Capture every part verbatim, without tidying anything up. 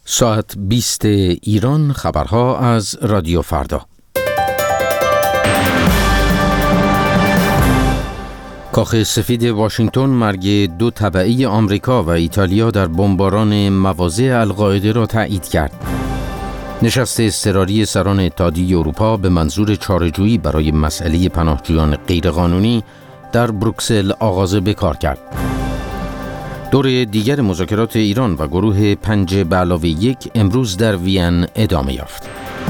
ساعت بیست ایران، خبرها از رادیو فردا. کاخ سفید واشنگتن مرگ دو تبعی آمریکا و ایتالیا در بمباران مواضع القاعده را تایید کرد. نشست اضطراری سران اتحادیه اروپا به منظور چاره‌جویی برای مسئله پناهجویان غیرقانونی در بروکسل آغاز به کار کرد. دور دیگر مذاکرات ایران و گروه پنج به علاوه یک امروز در وین ادامه یافت.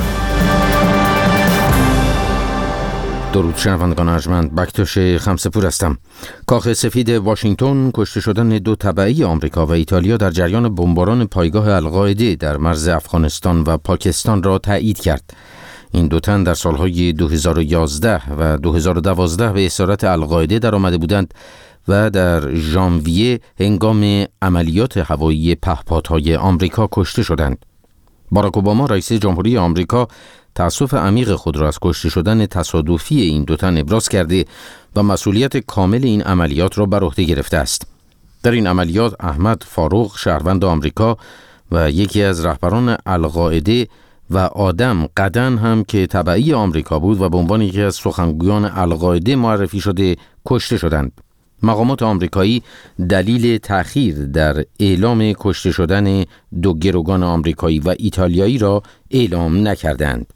درود شنوندگان ارجمند، بکتاش خمسه‌پور هستم. کاخ سفید واشنگتن کشته شدن دو تبعی آمریکا و ایتالیا در جریان بمباران پایگاه القاعده در مرز افغانستان و پاکستان را تایید کرد. این دو تن در سالهای دو هزار و یازده و دو هزار و دوازده به اسارت القاعده در آمده بودند و در ژانویه هنگام عملیات هوایی پهپادهای آمریکا کشته شدند. باراک اوباما رئیس جمهوری آمریکا تأسف عمیق خود را از کشته شدن تصادفی این دو تن ابراز کرده و مسئولیت کامل این عملیات را بر عهده گرفته است. در این عملیات احمد فاروق، شهروند آمریکا و یکی از رهبران القاعده، و آدم قدن هم که تبعی آمریکا بود و به عنوان یکی از سخنگویان القاعده معرفی شده کشته شدند. مقامات آمریکایی دلیل تأخیر در اعلام کشته شدن دو گروگان آمریکایی و ایتالیایی را اعلام نکردند.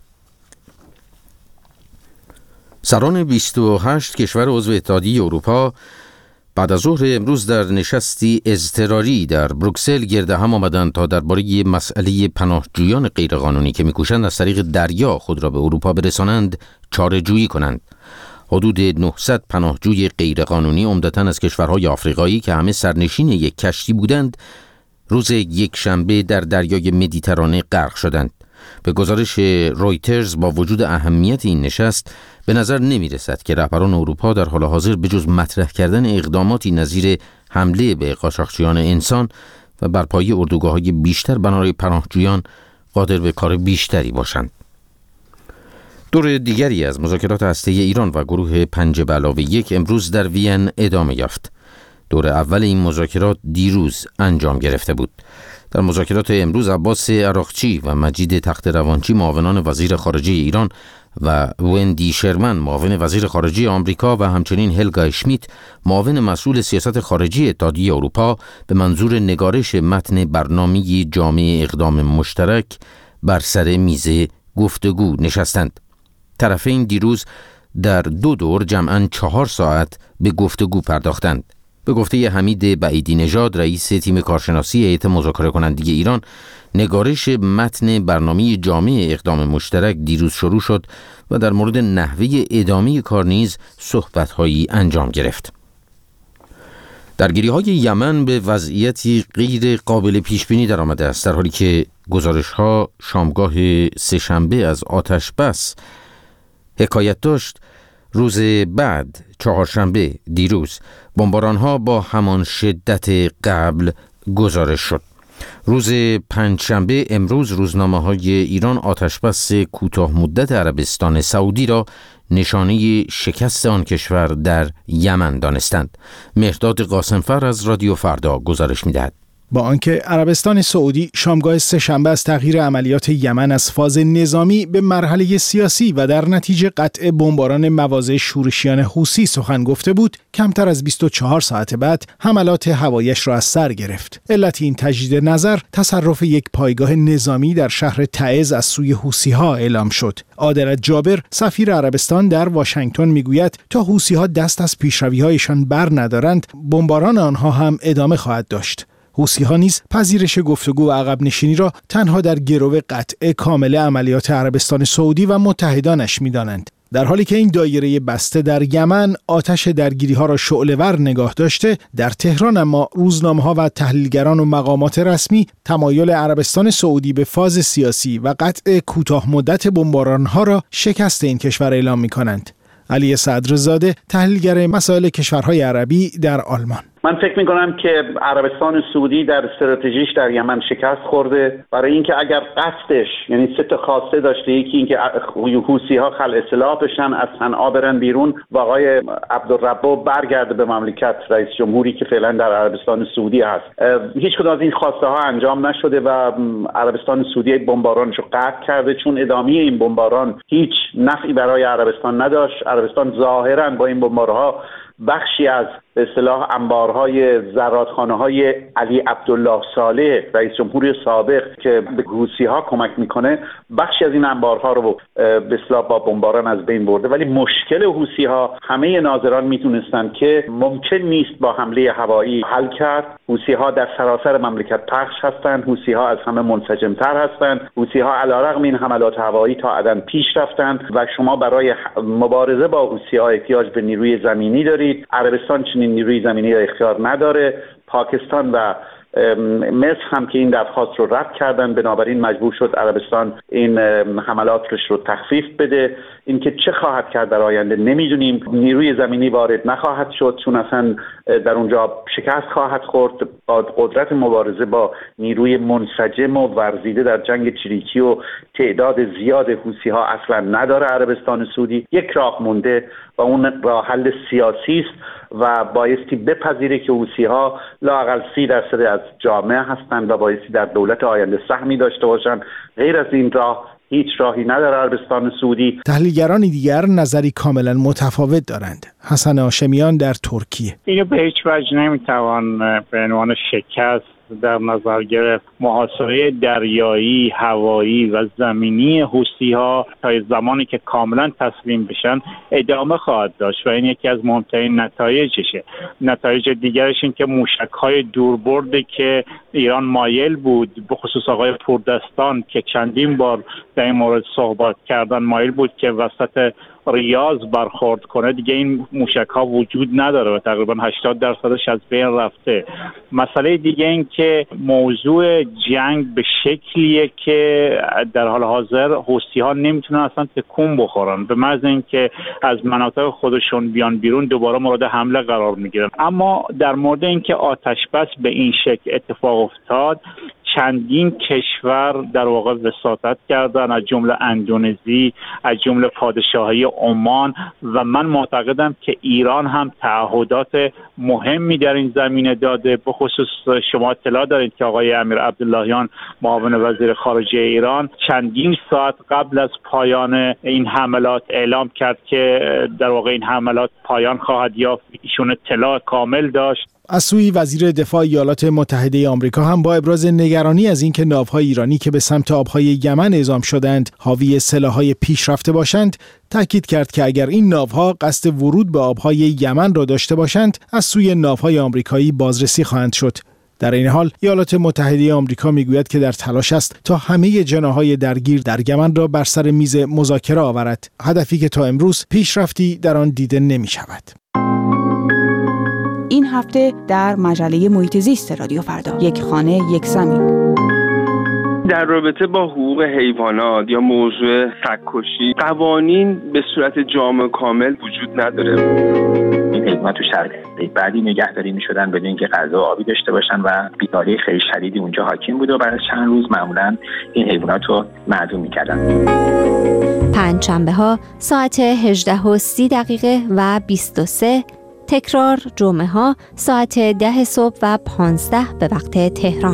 سران بیست و هشت کشور عضو اتحادیه اروپا بعد از ظهر امروز در نشستی اضطراری در بروکسل گرد هم آمدند تا درباره مسئله پناهجویان غیرقانونی که می‌کوشند از طریق دریا خود را به اروپا برسانند چاره‌جویی کنند. حدود نهصد پناهجوی غیرقانونی عمدتاً از کشورهای آفریقایی که همه سرنشین یک کشتی بودند، روز یک شنبه در دریای مدیترانه غرق شدند. به گزارش رویترز با وجود اهمیت این نشست به نظر نمی رسد که رهبران اروپا در حال حاضر به جز مطرح کردن اقداماتی نظیر حمله به قاچاقچیان انسان و برپایی اردوگاه‌های بیشتر برای پناهجویان قادر به کار بیشتری باشند. دور دیگری از مذاکرات هسته‌ای ایران و گروه پنج به علاوه یک امروز در وین ادامه یافت. دور اول این مذاکرات دیروز انجام گرفته بود. در مذاکرات امروز عباس عراقچی و مجید تخت‌روانچی معاونان وزیر خارجه ایران و وندی شرمن معاون وزیر خارجه آمریکا و همچنین هلگا اشمیت معاون مسئول سیاست خارجی اتحادیه اروپا به منظور نگارش متن برنامه جامع اقدام مشترک بر سر میز گفتگو نشستند. طرفین دیروز در دو دور جمعاً چهار ساعت به گفتگو پرداختند. به گفته حمید بعیدی نژاد رئیس تیم کارشناسی هیئت مذاکره کننده ایران، نگارش متن برنامه جامع اقدام مشترک دیروز شروع شد و در مورد نحوه ادامه کار نیز صحبت‌هایی انجام گرفت. درگیری‌های یمن به وضعیتی غیر قابل پیش‌بینی درآمده است، در حالی که گزارش‌ها شامگاه سه‌شنبه از آتش بس حکایت داشت. روز بعد چهارشنبه دیروز بمباران‌ها با همان شدت قبل گزارش شد. روز پنجشنبه امروز روزنامه‌های ایران آتشبس کوتاه مدت عربستان سعودی را نشانه شکست آن کشور در یمن دانستند. مهرداد قاسمفر از رادیو فردا گزارش می‌دهد. با آنکه عربستان سعودی شامگاه سه‌شنبه از تغییر عملیات یمن از فاز نظامی به مرحله سیاسی و در نتیجه قطع بمباران مواضع شورشیان حوثی سخن گفته بود، کمتر از بیست و چهار ساعت بعد حملات هوایی‌اش را از سر گرفت. علت این تجدید نظر تصرف یک پایگاه نظامی در شهر تعز از سوی حوثی‌ها اعلام شد. عادلت جابر سفیر عربستان در واشنگتن میگوید تا حوثی‌ها دست از پیشروی‌هایشان بر ندارند، بمباران آنها هم ادامه خواهد داشت. حوثی‌ها نیز پذیرش گفتگو و عقب نشینی را تنها در گرو قطع کامل عملیات عربستان سعودی و متحدانش می‌دانند. در حالی که این دایره بسته در یمن آتش درگیری‌ها را شعله‌ور نگاه داشته، در تهران اما روزنامه‌ها و تحلیلگران و مقامات رسمی تمایل عربستان سعودی به فاز سیاسی و قطع کوتاه مدت بمباران‌ها را شکست این کشور اعلام می‌کنند. علی صدرزاده، تحلیلگر مسائل کشورهای عربی در آلمان: من فکر میکنم که عربستان سعودی در استراتژیش در یمن شکست خورده، برای اینکه اگر قصدش یعنی سه تا خواسته داشته، یکی اینکه حوثی‌ها خلع سلاح بشن، از صنعا برن بیرون و آقای عبدالربو برگرده به مملکت رئیس جمهوری که فعلا در عربستان سعودی هست. هیچ کدوم از این خواسته ها انجام نشده و عربستان سعودی بمبارانش رو قطع کرده، چون ادامه این بمباران هیچ نفعی برای عربستان نداشت. عربستان ظاهرا با این بمبارها بخشی از به اصطلاح انبارهای زرادخانه‌های علی عبدالله صالح رئیس جمهوری سابق که به حوثی‌ها کمک میکنه، بخشی از این انبارها رو به اصطلاح با بمباران از بین برده. ولی مشکل حوثی‌ها همه ناظران میدونستن که ممکن نیست با حمله هوایی حل کرد. حوثی‌ها در سراسر مملکت پخش هستند، حوثی‌ها از همه منسجم‌تر هستند، حوثی‌ها علیرغم این حملات هوایی تا عدن پیش رفتند و شما برای مبارزه با حوثی‌ها احتیاج به نیروی زمینی دارید. عربستان چنین نیروی زمینی را اختیار نداره. پاکستان و مصر هم که این درخواست رو رد کردن، بنابراین مجبور شد عربستان این حملاتش رو تخفیف بده. اینکه چه خواهد کرد در آینده نمیدونیم. نیروی زمینی وارد نخواهد شد چون اصلا در اونجا شکست خواهد خورد. با قدرت مبارزه با نیروی منسجم و ورزیده در جنگ چریکی و تعداد زیاد حوثی‌ها اصلا نداره عربستان سعودی. یک راه مونده و اون راه حل سیاسی است و بایستی بپذیره که حوثی‌ها لااقل سی درصد از جامعه هستند و بایستی در دولت آینده سهمی داشته باشند. غیر از این راه هیچ راهی نداره عربستان سعودی. تحلیلگران دیگر نظری کاملا متفاوت دارند. حسن هاشمیان در ترکیه: اینو به هیچ وجه نمیتوان به عنوان شکست در نظر گرفت. محاصره دریایی، هوایی و زمینی حوثی‌ها تا زمانی که کاملا تسلیم بشن ادامه خواهد داشت و این یکی از مهمترین نتایجشه. نتایج دیگرش این که موشک‌های دوربرد که ایران مایل بود، به خصوص آقای پوردستان که چندین بار در این مورد صحبت کردن، مایل بود که وسط ریاض برخورد کنه، دیگه این موشک ها وجود نداره و تقریبا هشتاد درصدش از بین رفته. مسئله دیگه این که موضوع جنگ به شکلیه که در حال حاضر حوثی ها نمیتونن اصلا تکون بخورن، به محض اینکه از مناطق خودشون بیان بیرون دوباره مورد حمله قرار میگیرن. اما در مورد اینکه آتش بس به این شکل اتفاق افتاد، چندین کشور در واقع وساطت کردن، از جمله اندونزی، از جمله پادشاهی عمان و من معتقدم که ایران هم تعهدات مهمی در این زمینه داده. به خصوص شما اطلاع دارید که آقای امیر عبداللهیان معاون وزیر خارجه ایران چندین ساعت قبل از پایان این حملات اعلام کرد که در واقع این حملات پایان خواهد یافت. ایشون اطلاع کامل داشت. از سوی وزیر دفاع ایالات متحده آمریکا هم با ابراز نگرانی از اینکه ناوهای ایرانی که به سمت آبهای یمن اعزام شدند حاوی سلاح‌های پیشرفته باشند، تاکید کرد که اگر این ناوها قصد ورود به آبهای یمن را داشته باشند، از سوی ناوهای آمریکایی بازرسی خواهند شد. در این حال ایالات متحده آمریکا میگوید که در تلاش است تا همه جناح‌های درگیر در یمن را بر سر میز مذاکره آورد، هدفی که تا امروز پیشرفتی در آن دیده نمی‌شود. این هفته در مجله محیط زیست رادیو فردا، یک خانه یک زمین. در رابطه با حقوق حیوانات یا موضوع سگ‌کشی، قوانین به صورت جامع کامل وجود نداره. این حیوانات تو شرایط بعدی نگهداری می‌شدن بدون اینکه غذا و آبی داشته باشن و بیماری خیلی شدیدی اونجا حاکم بود و بعد از چند روز معمولاً این حیوانات رو معدوم می‌کردن. پنجشنبه‌ها ساعت هجده و سی دقیقه و بیست و سه، تکرار جمعه ها ساعت ده صبح و پانزده به وقت تهران.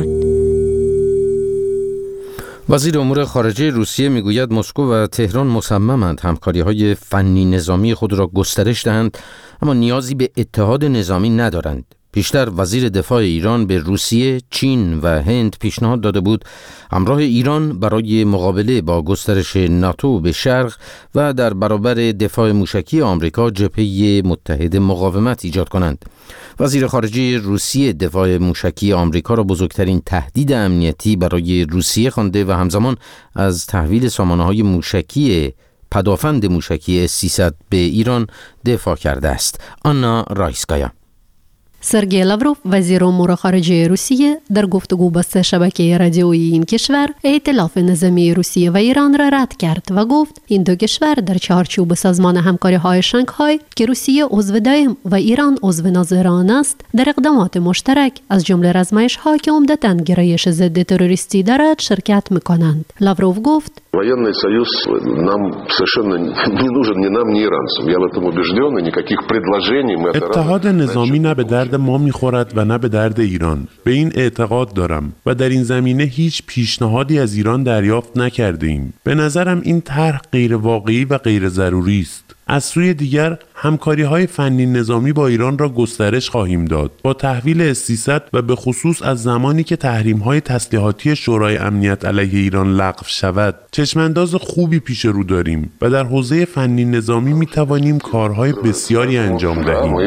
وزیر امور خارجه روسیه میگوید مسکو و تهران مصممند همکاری‌های فنی نظامی خود را گسترش دهند، اما نیازی به اتحاد نظامی ندارند. پیشتر وزیر دفاع ایران به روسیه، چین و هند پیشنهاد داده بود همراه ایران برای مقابله با گسترش ناتو به شرق و در برابر دفاع موشکی آمریکا جبهه متحد مقاومت ایجاد کنند. وزیر خارجه روسیه دفاع موشکی آمریکا را بزرگترین تهدید امنیتی برای روسیه خوانده و همزمان از تحویل سامانه‌های موشکی پدافند موشکی اس سیصد به ایران دفاع کرده است. آنا رایسکایا: سرگئی لاوروف وزیر امور خارجه روسیه در گفتگو با سه شبکه رادیویی این کشور ائتلاف نظامی روسیه و ایران را رد کرد و گفت این دو کشور در چارچوب سازمان همکاری‌های شانگهای که روسیه عضو دائم و ایران عضو ناظر آن است در اقدامات مشترک از جمله رزمایش‌ها که عمدتاً گرایش ضد تروریستی دارد شرکت می‌کنند. لاوروف گفت военный союз нам совершенно не нужен ни нам, ни иранцам. Я в этом убежден, и никаких предложений мы от اتحاد نظامی نه به درد ما میخورد و نه به درد ایران. به این اعتقاد دارم و در این زمینه هیچ پیشنهادی از ایران دریافت نکرده ایم. به نظرم این طرح غیر واقعی و غیر ضروری است. از سوی دیگر همکاری‌های فنی نظامی با ایران را گسترش خواهیم داد با تحویل اس سیصد و به خصوص از زمانی که تحریم‌های تسلیحاتی شورای امنیت علیه ایران لغو شود چشمانداز خوبی پیش رو داریم و در حوزه فنی نظامی می‌توانیم کارهای بسیاری انجام دهیم.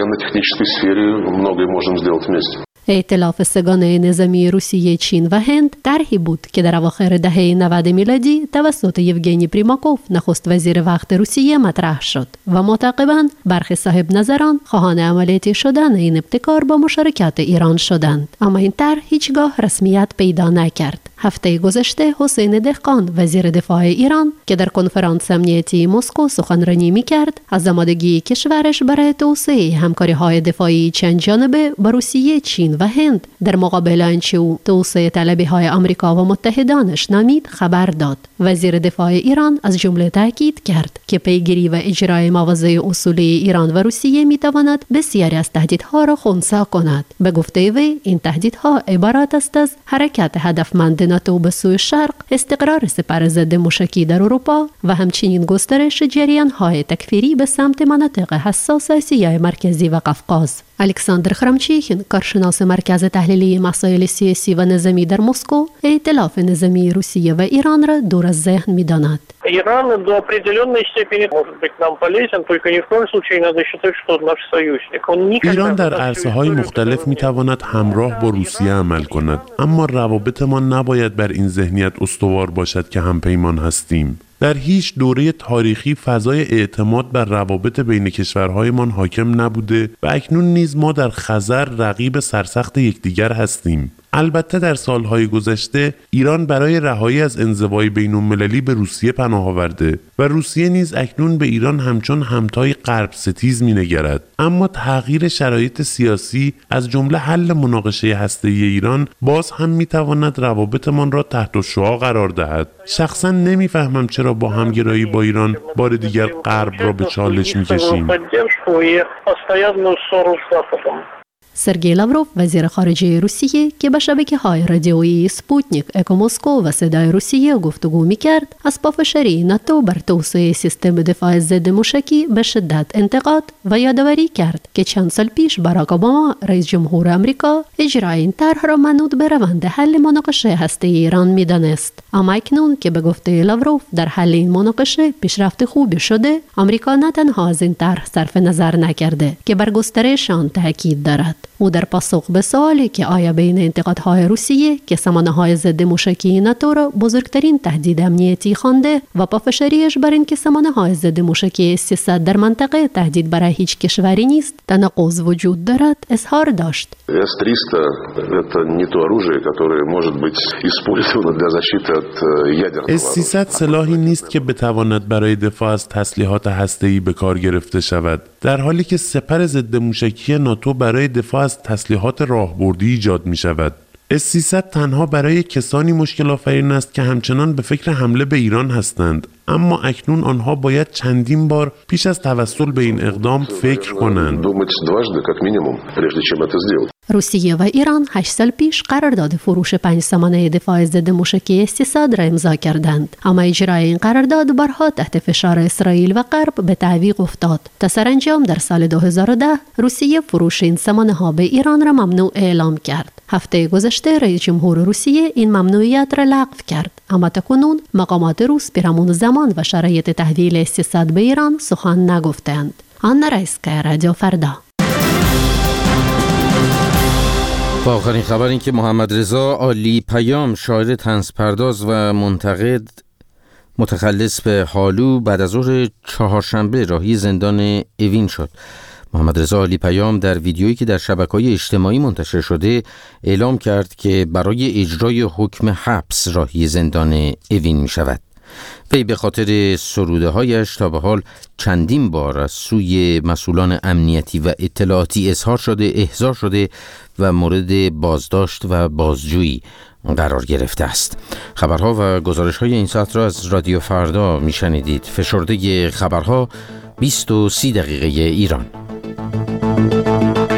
ائتلاف سگانه نظامی روسیه، چین و هند طرحی بود که در اواخر دهه نود میلادی توسط یوگنی پریماکوف نخست وزیر وقت روسیه مطرح شد و معتقباً برخی صاحب نظران خواهان عملیاتی شدن این ابتکار با مشارکت ایران شدند، اما این طرح هیچگاه رسمیت پیدا نکرد. هفته گذشته حسین دهقان وزیر دفاع ایران که در کنفرانس امنیتی مسکو سخنرانی می‌کرد از آمادگی کشورش برای توسعه همکاری‌های دفاعی چند جانبه با روسیه، چین و هند در مقابل آنچه او توسعه طلبی‌های آمریکا و متحدانش نامید خبر داد. وزیر دفاع ایران از جمله تاکید کرد که پیگیری و اجرای مواضع اصولی ایران و روسیه می‌تواند بسیاری از تهدیدها را خنثی کند. به گفته وی این تهدیدها عبارت است از حرکت هدفمند ناتو به سوی شرق، استقرار سپر ضد موشکی در اروپا و همچنین گسترش جریان‌های تکفیری به سمت مناطق حساس آسیای مرکزی و قفقاز. الکساندر خرمچیخین، کارشناس مرکز تحلیلی مسائل سیاسی و نظامی در مسکو، ائتلاف نظامی روسیه و ایران را دور از ذهن می‌داند. Иран до определенной степени может быть нам полезен, только ни в коем случае надо считать, что он наш союзник. Он никогда ایران در عرصه‌های مختلف می‌تواند همراه با روسیه عمل کند، اما روابطمان نباید بر این ذهنیت استوار باشد که همپیمان هستیم. در هیچ دوره تاریخی فضای اعتماد بر روابط بین کشورهایمان حاکم نبوده و اکنون نیز ما در خطر رقیب سرسخت یکدیگر هستیم. البته در سالهای گذشته ایران برای رهایی از انزوای بین‌المللی به روسیه پناه آورده و روسیه نیز اکنون به ایران همچون همتای غرب ستیز می‌نگرد. اما تغییر شرایط سیاسی از جمله حل مناقشه هسته‌ای ایران باز هم می‌تواند روابطمان را تحت الشعاع قرار دهد. شخصا نمی‌فهمم چرا با همگرایی با ایران بار دیگر غرب را به چالش می‌کشیم. سرگئی لاوروف وزیر خارجه روسیه که به شبکه‌های رادیویی سپوتنیک، اکو مسکو و صدای روسیه گفتگو می‌کرد، از پافشاری ناتو بر توسعه سیستم دفاع ضد موشکی به شدت انتقاد و یادآوری کرد که چند سال پیش باراک اوباما رئیس جمهور آمریکا اجرای این طرح را منوط به روند حل مناقشه هسته‌ای ایران می‌دانست. اما اکنون که به گفته لاوروف در حل این مناقشه پیشرفت خوبی شده، آمریکا نه تنها از این طرح صرف نظر نکرده که بر گسترش آن تاکید دارد. او در پاسخ به سوالی که آیا بین انتقادهای روسیه که سامانه‌های ضد موشکی ناتو را بزرگترین تهدید امنیتی خوانده و پافشاریش بر این که سامانه‌های ضد موشکی اس سیصد در منطقه تهدید برای هیچ کشوری نیست تناقض وجود دارد اظهار داشت. اس تриста это не то оружие, которое может быть использовано для защиты от ядерного. اس سیصد سلاحی نیست که بتواند برای دفاع از تسلیحات هسته‌ای به کار گرفته شود، در حالی که سپر ضد موشکی ناتو برای دفاع از تسلیحات راهبردی ایجاد می شود. اس سیصد تنها برای کسانی مشکل آفرین است که همچنان به فکر حمله به ایران هستند، اما اکنون آنها باید چندین بار پیش از توسل به این اقدام فکر کنند. روسیه و ایران هشت سال پیش قرارداد فروش پنج سامانه دفاع ضد موشکی اس سیصد را امضا کردند، اما اجرای این قرارداد بارها تحت فشار اسرائیل و غرب به تعویق افتاد تا سرانجام در سال دو هزار و ده روسیه فروش این سامانه ها به ایران را ممنوع اعلام کرد. هفته گذشته رئیس جمهور روسیه این ممنوعیت را لغو کرد، اما تاکنون مقامات روس پیرامون زمان و شرایط تحویل اس سیصد به ایران سخن نگفتند. آنا رایسکایا، رادیو فردا. با آخرین خبر این که محمد رضا عالی پیام، شاعر طنزپرداز و منتقد متخلص به هالو، بعد از ظهر چهارشنبه راهی زندان اوین شد. محمد رضا علی پیام در ویدیویی که در شبکه‌های اجتماعی منتشر شده اعلام کرد که برای اجرای حکم حبس راهی زندان اوین می شود. وی به خاطر سروده هایش تا به حال چندین بار از سوی مسئولان امنیتی و اطلاعاتی اظهار شده، احضار شده و مورد بازداشت و بازجویی قرار گرفته است. خبرها و گزارش های این ساعت را از رادیو فردا می شنیدید. فشرده خبرها بیست و سی دقیقه ایران.